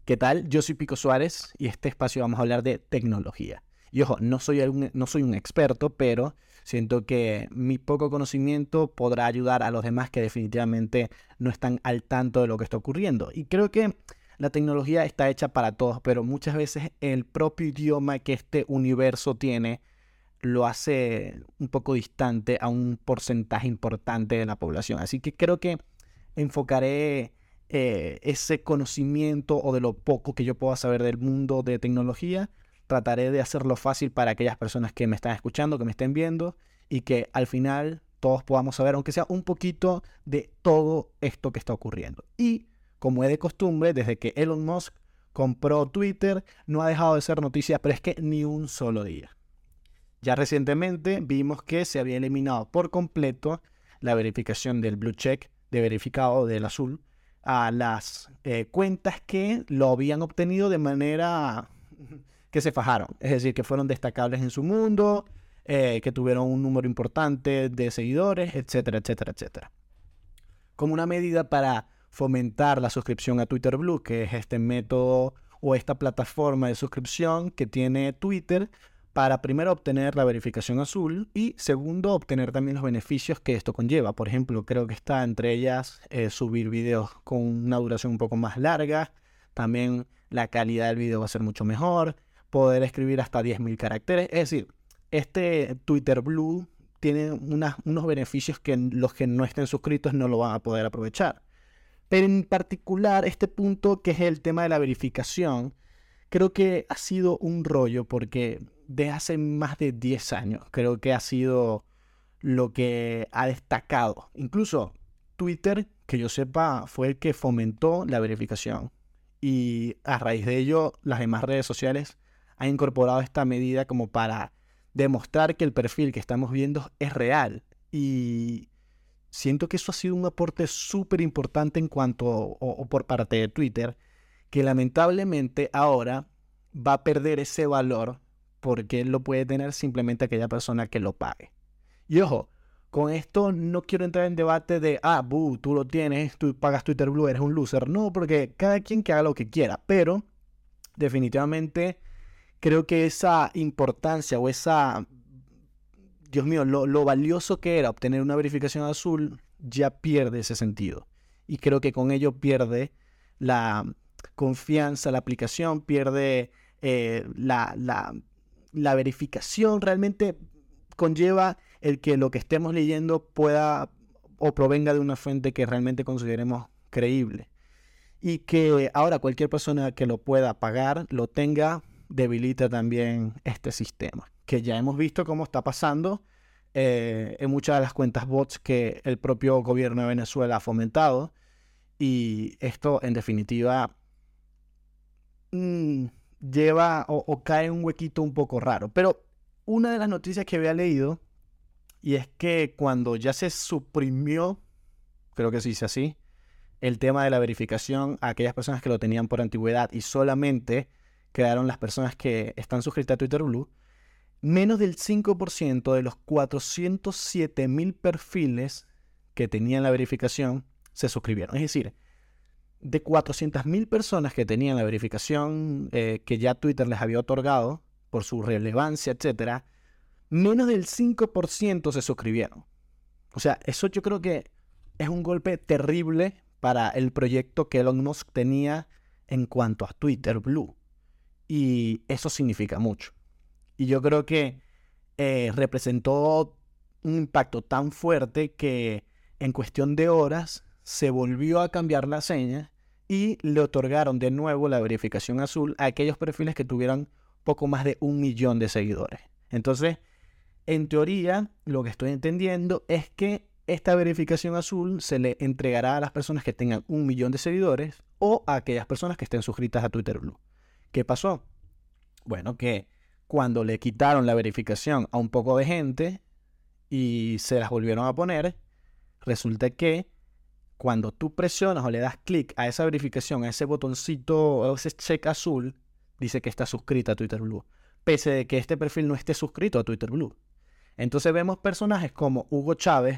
¿Qué tal? Yo soy Pico Suárez y este espacio vamos a hablar de tecnología. Y ojo, no soy un experto, pero siento que mi poco conocimiento podrá ayudar a los demás que definitivamente no están al tanto de lo que está ocurriendo. Y creo que la tecnología está hecha para todos, pero muchas veces el propio idioma que este universo tiene lo hace un poco distante a un porcentaje importante de la población. Así que creo que enfocaré ese conocimiento o de lo poco que yo pueda saber del mundo de tecnología, trataré de hacerlo fácil para aquellas personas que me están escuchando, que me estén viendo y que al final todos podamos saber, aunque sea un poquito, de todo esto que está ocurriendo. Y como es de costumbre, desde que Elon Musk compró Twitter, no ha dejado de ser noticia, pero es que ni un solo día. Ya recientemente vimos que se había eliminado por completo la verificación del blue check, de verificado del azul, a las cuentas que lo habían obtenido de manera que se fajaron. Es decir, que fueron destacables en su mundo, que tuvieron un número importante de seguidores, etcétera, etcétera, etcétera. Como una medida para fomentar la suscripción a Twitter Blue, que es este método o esta plataforma de suscripción que tiene Twitter, para primero obtener la verificación azul y segundo obtener también los beneficios que esto conlleva. Por ejemplo, creo que está entre ellas subir videos con una duración un poco más larga, también la calidad del video va a ser mucho mejor, poder escribir hasta 10.000 caracteres. Es decir, este Twitter Blue tiene unos beneficios que los que no estén suscritos no lo van a poder aprovechar. Pero en particular este punto que es el tema de la verificación, creo que ha sido un rollo porque desde hace más de 10 años creo que ha sido lo que ha destacado. Incluso Twitter, que yo sepa, fue el que fomentó la verificación. Y a raíz de ello, las demás redes sociales han incorporado esta medida como para demostrar que el perfil que estamos viendo es real. Y siento que eso ha sido un aporte súper importante en cuanto o por parte de Twitter, que lamentablemente ahora va a perder ese valor porque él lo puede tener simplemente aquella persona que lo pague. Y ojo, con esto no quiero entrar en debate de, tú lo tienes, tú pagas Twitter Blue, eres un loser. No, porque cada quien que haga lo que quiera, pero definitivamente creo que esa importancia o esa, Dios mío, lo valioso que era obtener una verificación azul ya pierde ese sentido. Y creo que con ello pierde la confianza, la aplicación, pierde la verificación. Realmente conlleva el que lo que estemos leyendo pueda o provenga de una fuente que realmente consideremos creíble. Y que ahora cualquier persona que lo pueda pagar, lo tenga, debilita también este sistema. Que ya hemos visto cómo está pasando en muchas de las cuentas bots que el propio gobierno de Venezuela ha fomentado. Y esto, en definitiva, lleva o cae en un huequito un poco raro. Pero una de las noticias que había leído, y es que cuando ya se suprimió, creo que se dice así, el tema de la verificación a aquellas personas que lo tenían por antigüedad y solamente quedaron las personas que están suscritas a Twitter Blue, menos del 5% de los 407.000 perfiles que tenían la verificación se suscribieron. Es decir, de 400.000 personas que tenían la verificación que ya Twitter les había otorgado por su relevancia, etcétera, menos del 5% se suscribieron. O sea, eso yo creo que es un golpe terrible para el proyecto que Elon Musk tenía en cuanto a Twitter Blue. Y eso significa mucho. Y yo creo que representó un impacto tan fuerte que en cuestión de horas se volvió a cambiar la seña y le otorgaron de nuevo la verificación azul a aquellos perfiles que tuvieran poco más de 1 millón de seguidores. Entonces, en teoría, lo que estoy entendiendo es que esta verificación azul se le entregará a las personas que tengan 1 millón de seguidores o a aquellas personas que estén suscritas a Twitter Blue. ¿Qué pasó? Bueno, que cuando le quitaron la verificación a un poco de gente y se las volvieron a poner, resulta que cuando tú presionas o le das clic a esa verificación, a ese botoncito o ese check azul, dice que está suscrita a Twitter Blue, pese de que este perfil no esté suscrito a Twitter Blue. Entonces vemos personajes como Hugo Chávez,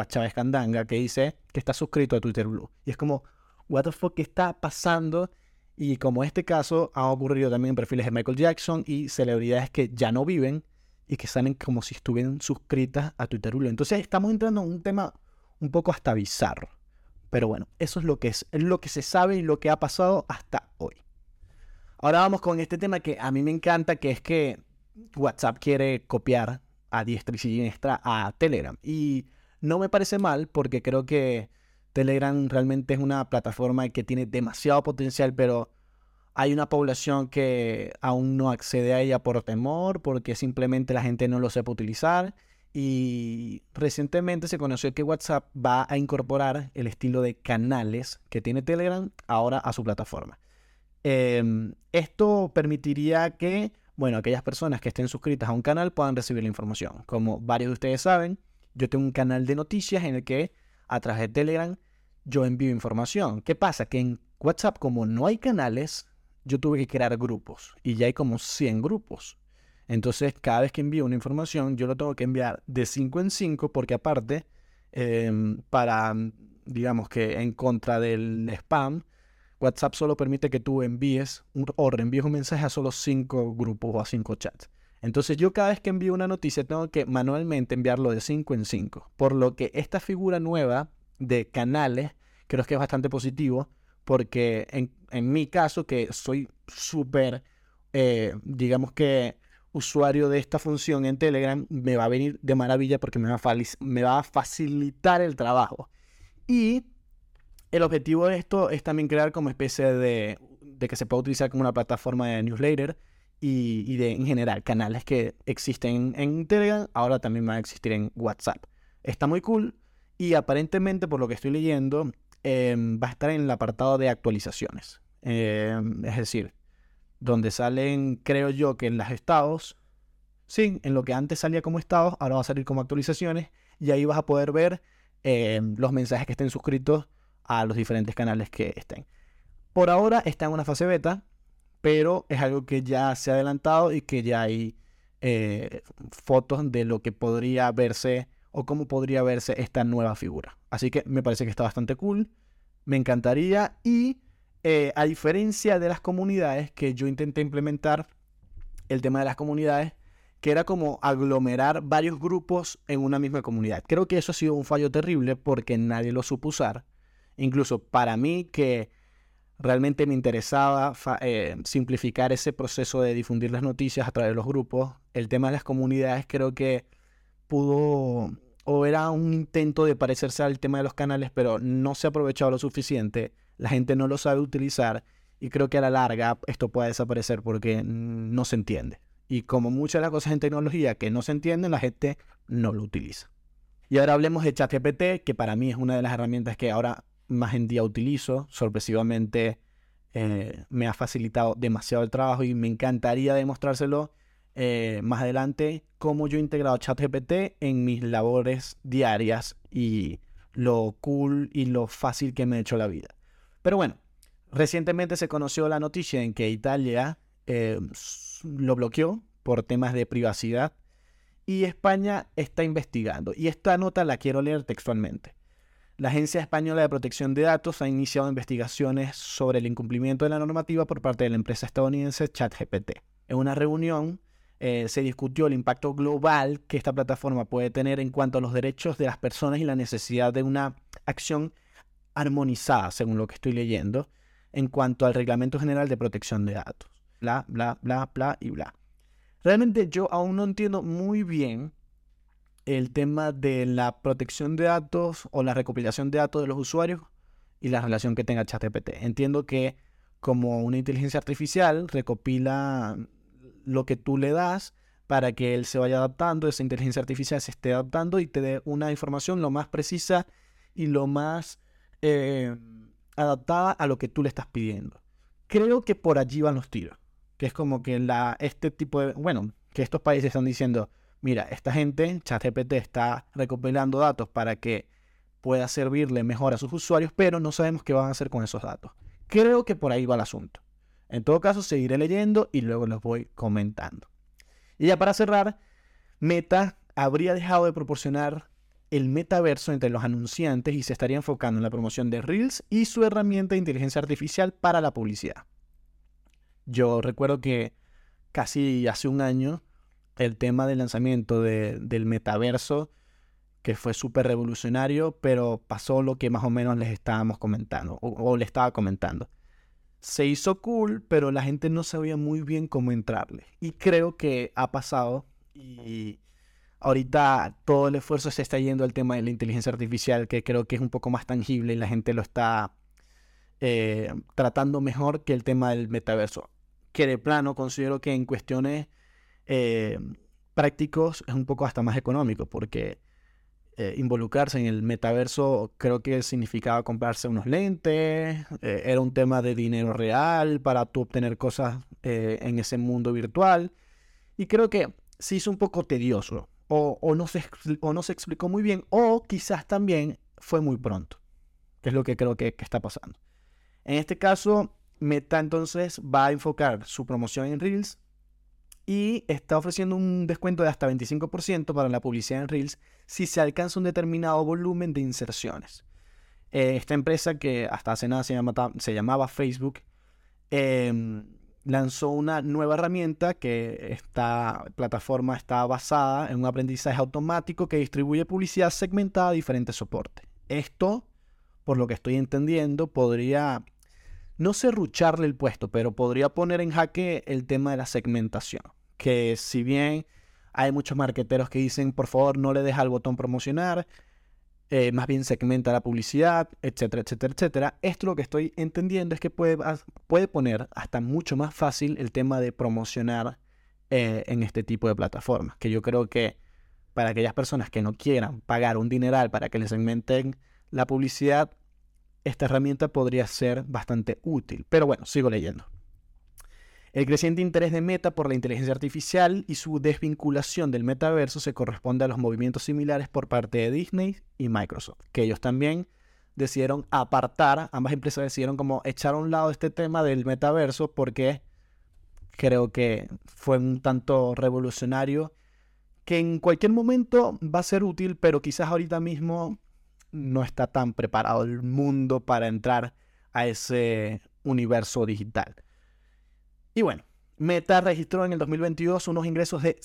@ChávezCandanga, que dice que está suscrito a Twitter Blue. Y es como, what the fuck, ¿qué está pasando? Y como este caso ha ocurrido también en perfiles de Michael Jackson y celebridades que ya no viven y que salen como si estuvieran suscritas a Twitter Blue. Entonces estamos entrando en un tema un poco hasta bizarro. Pero bueno, eso es lo que se sabe y lo que ha pasado hasta hoy. Ahora vamos con este tema que a mí me encanta, que es que WhatsApp quiere copiar a diestra y siniestra a Telegram. Y no me parece mal porque creo que Telegram realmente es una plataforma que tiene demasiado potencial, pero hay una población que aún no accede a ella por temor, porque simplemente la gente no lo sepa utilizar. Y recientemente se conoció que WhatsApp va a incorporar el estilo de canales que tiene Telegram ahora a su plataforma. Esto permitiría que, bueno, aquellas personas que estén suscritas a un canal puedan recibir la información. Como varios de ustedes saben, yo tengo un canal de noticias en el que a través de Telegram yo envío información. ¿Qué pasa? Que en WhatsApp, como no hay canales, yo tuve que crear grupos y ya hay como 100 grupos. Entonces, cada vez que envío una información, yo lo tengo que enviar de 5 en 5 porque aparte, para, digamos que en contra del spam, WhatsApp solo permite que tú envíes o reenvíes un mensaje a solo 5 grupos o a 5 chats. Entonces yo cada vez que envío una noticia tengo que manualmente enviarlo de 5 en 5. Por lo que esta figura nueva de canales creo que es bastante positivo porque en mi caso, que soy súper, digamos que usuario de esta función en Telegram, me va a venir de maravilla porque me va a facilitar el trabajo. Y el objetivo de esto es también crear como especie de que se pueda utilizar como una plataforma de newsletter y de, en general, canales que existen en Telegram, ahora también van a existir en WhatsApp. Está muy cool y aparentemente, por lo que estoy leyendo, va a estar en el apartado de actualizaciones. Es decir, donde salen, creo yo, que en los estados, sí, en lo que antes salía como estados, ahora va a salir como actualizaciones y ahí vas a poder ver los mensajes que estén suscritos a los diferentes canales que estén. Por ahora está en una fase beta, pero es algo que ya se ha adelantado y que ya hay fotos de lo que podría verse o cómo podría verse esta nueva figura. Así que me parece que está bastante cool, me encantaría y a diferencia de las comunidades que yo intenté implementar, el tema de las comunidades, que era como aglomerar varios grupos en una misma comunidad. Creo que eso ha sido un fallo terrible porque nadie lo supo usar. Incluso para mí, que realmente me interesaba simplificar ese proceso de difundir las noticias a través de los grupos, el tema de las comunidades creo que pudo, o era un intento de parecerse al tema de los canales, pero no se ha aprovechado lo suficiente, la gente no lo sabe utilizar y creo que a la larga esto puede desaparecer porque no se entiende. Y como muchas de las cosas en tecnología que no se entienden, la gente no lo utiliza. Y ahora hablemos de ChatGPT, que para mí es una de las herramientas que ahora más en día utilizo. Sorpresivamente me ha facilitado demasiado el trabajo y me encantaría demostrárselo más adelante cómo yo he integrado ChatGPT en mis labores diarias y lo cool y lo fácil que me ha hecho la vida. Pero bueno, recientemente se conoció la noticia en que Italia lo bloqueó por temas de privacidad y España está investigando. Y esta nota la quiero leer textualmente. La Agencia Española de Protección de Datos ha iniciado investigaciones sobre el incumplimiento de la normativa por parte de la empresa estadounidense ChatGPT. En una reunión se discutió el impacto global que esta plataforma puede tener en cuanto a los derechos de las personas y la necesidad de una acción armonizada, según lo que estoy leyendo, en cuanto al Reglamento General de Protección de Datos. Bla, bla, bla, bla y bla. Realmente yo aún no entiendo muy bien el tema de la protección de datos o la recopilación de datos de los usuarios y la relación que tenga ChatGPT. Entiendo que como una inteligencia artificial recopila lo que tú le das para que él se vaya adaptando, esa inteligencia artificial se esté adaptando y te dé una información lo más precisa y lo más adaptada a lo que tú le estás pidiendo. Creo que por allí van los tiros. Que es como que este tipo de... Bueno, que estos países están diciendo, mira, esta gente, ChatGPT está recopilando datos para que pueda servirle mejor a sus usuarios, pero no sabemos qué van a hacer con esos datos. Creo que por ahí va el asunto. En todo caso, seguiré leyendo y luego los voy comentando. Y ya para cerrar, Meta habría dejado de proporcionar el metaverso entre los anunciantes y se estaría enfocando en la promoción de Reels y su herramienta de inteligencia artificial para la publicidad. Yo recuerdo que casi hace un año el tema del lanzamiento del metaverso, que fue súper revolucionario, pero pasó lo que más o menos les estábamos comentando, o le estaba comentando. Se hizo cool, pero la gente no sabía muy bien cómo entrarle. Y creo que ha pasado y ahorita todo el esfuerzo se está yendo al tema de la inteligencia artificial, que creo que es un poco más tangible y la gente lo está tratando mejor que el tema del metaverso. Que de plano considero que en cuestiones eh, prácticos es un poco hasta más económico, porque involucrarse en el metaverso creo que significaba comprarse unos lentes, era un tema de dinero real para tú obtener cosas en ese mundo virtual, y creo que se hizo un poco tedioso, o no se explicó muy bien, o quizás también fue muy pronto, que es lo que creo que está pasando. En este caso, Meta entonces va a enfocar su promoción en Reels y está ofreciendo un descuento de hasta 25% para la publicidad en Reels si se alcanza un determinado volumen de inserciones. Esta empresa, que hasta hace nada se llamaba Facebook, lanzó una nueva herramienta, que esta plataforma está basada en un aprendizaje automático que distribuye publicidad segmentada a diferentes soportes. Esto, por lo que estoy entendiendo, podría no serrucharle el puesto, pero podría poner en jaque el tema de la segmentación. Que si bien hay muchos marqueteros que dicen, por favor, no le dejes al botón promocionar, más bien segmenta la publicidad, etcétera, etcétera, etcétera. Esto, lo que estoy entendiendo es que puede poner hasta mucho más fácil el tema de promocionar en este tipo de plataformas. Que yo creo que para aquellas personas que no quieran pagar un dineral para que les segmenten la publicidad, esta herramienta podría ser bastante útil. Pero bueno, sigo leyendo. El creciente interés de Meta por la inteligencia artificial y su desvinculación del metaverso se corresponde a los movimientos similares por parte de Disney y Microsoft, que ellos también decidieron apartar, ambas empresas decidieron como echar a un lado este tema del metaverso, porque creo que fue un tanto revolucionario, que en cualquier momento va a ser útil, pero quizás ahorita mismo no está tan preparado el mundo para entrar a ese universo digital. Y bueno, Meta registró en el 2022 unos ingresos de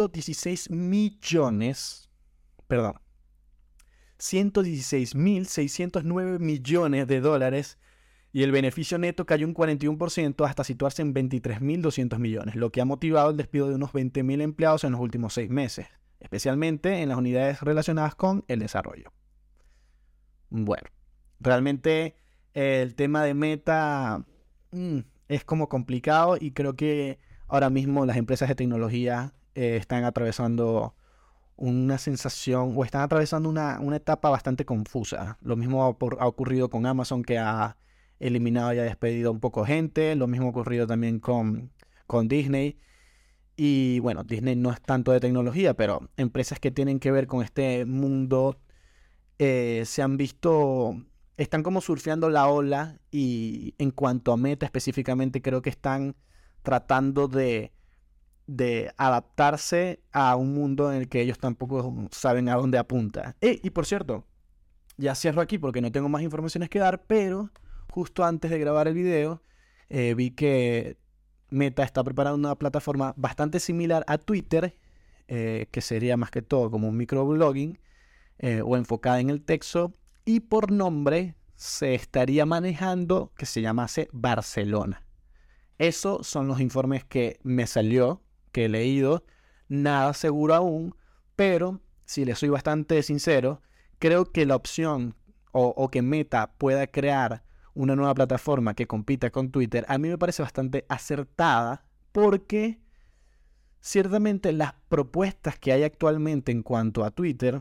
116.609 millones de dólares, y el beneficio neto cayó un 41% hasta situarse en 23.200 millones, lo que ha motivado el despido de unos 20.000 empleados en los últimos 6 meses, especialmente en las unidades relacionadas con el desarrollo. Bueno, realmente el tema de Meta es como complicado, y creo que ahora mismo las empresas de tecnología están atravesando una sensación, o están atravesando una etapa bastante confusa. Lo mismo ha ocurrido con Amazon, que ha eliminado y ha despedido un poco gente. Lo mismo ha ocurrido también con Disney. Y bueno, Disney no es tanto de tecnología, pero empresas que tienen que ver con este mundo se han visto, están como surfeando la ola, y en cuanto a Meta específicamente, creo que están tratando de adaptarse a un mundo en el que ellos tampoco saben a dónde apunta. Y por cierto, ya cierro aquí porque no tengo más informaciones que dar, pero justo antes de grabar el video vi que Meta está preparando una plataforma bastante similar a Twitter, que sería más que todo como un microblogging, o enfocada en el texto, y por nombre se estaría manejando que se llamase Barcelona. Esos son los informes que me salió, que he leído, nada seguro aún, pero si les soy bastante sincero, creo que la opción o que Meta pueda crear una nueva plataforma que compita con Twitter, a mí me parece bastante acertada, porque ciertamente las propuestas que hay actualmente en cuanto a Twitter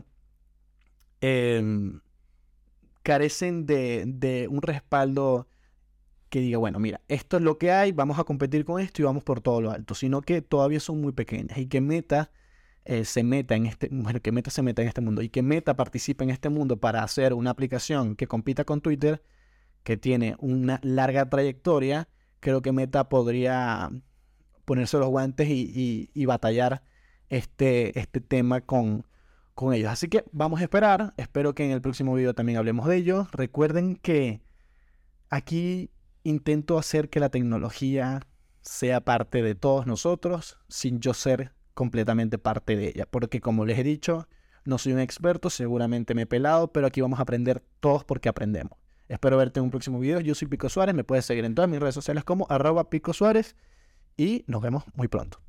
carecen de un respaldo que diga, bueno, mira, esto es lo que hay, vamos a competir con esto y vamos por todo lo alto, sino que todavía son muy pequeñas, y que Meta se meta en este mundo, y que Meta participe en este mundo para hacer una aplicación que compita con Twitter, que tiene una larga trayectoria. Creo que Meta podría ponerse los guantes y batallar este tema con ellos. Así que vamos a esperar. Espero que en el próximo video también hablemos de ello. Recuerden que aquí intento hacer que la tecnología sea parte de todos nosotros sin yo ser completamente parte de ella. Porque como les he dicho, no soy un experto, seguramente me he pelado, pero aquí vamos a aprender todos porque aprendemos. Espero verte en un próximo video. Yo soy Pico Suárez, me puedes seguir en todas mis redes sociales como @Pico Suárez y nos vemos muy pronto.